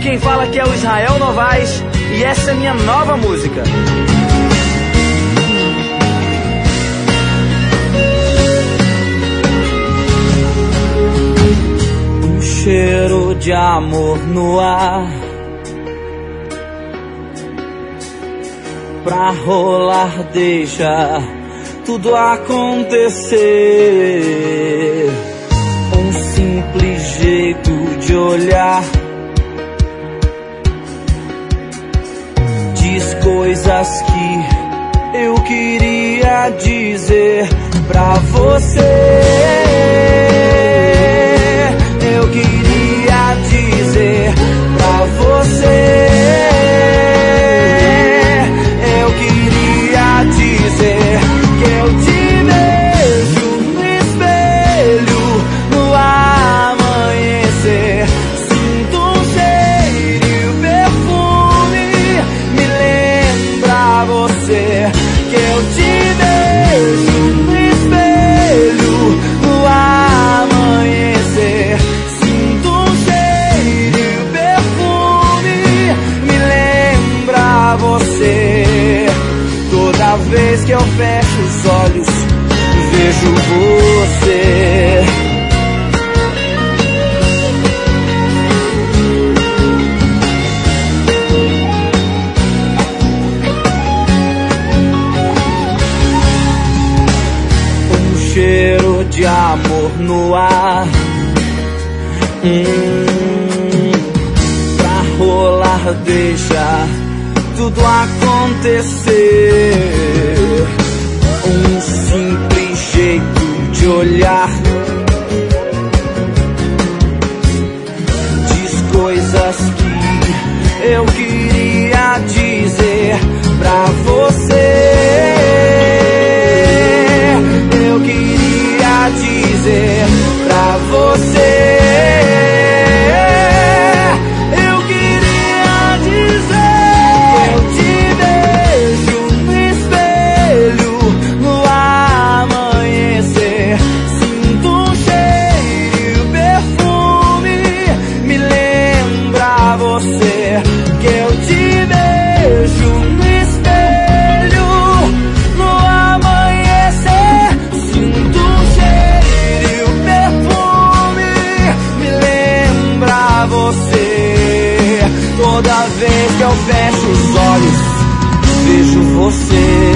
quem fala aqui é o Israel Novaes e essa é minha nova música. Um cheiro de amor no ar, pra rolar, deixa tudo acontecer. Um simples jeito de olhar diz coisas que eu queria dizer pra você. Eu queria dizer pra você. Eu queria dizer que eu te vejo no espelho no amanhecer. Sinto um cheiro e o perfume me lembra você. Que eu te vejo no espelho no amanhecer. Sinto um cheiro e o perfume me lembra você. Toda vez que eu fecho os olhos, vejo você. Um cheiro de amor no ar, pra rolar, deixa tudo acontecer. Um simples jeito de olhar diz coisas que eu queria dizer pra você. Eu queria dizer pra você. Toda vez que eu fecho os olhos, vejo você.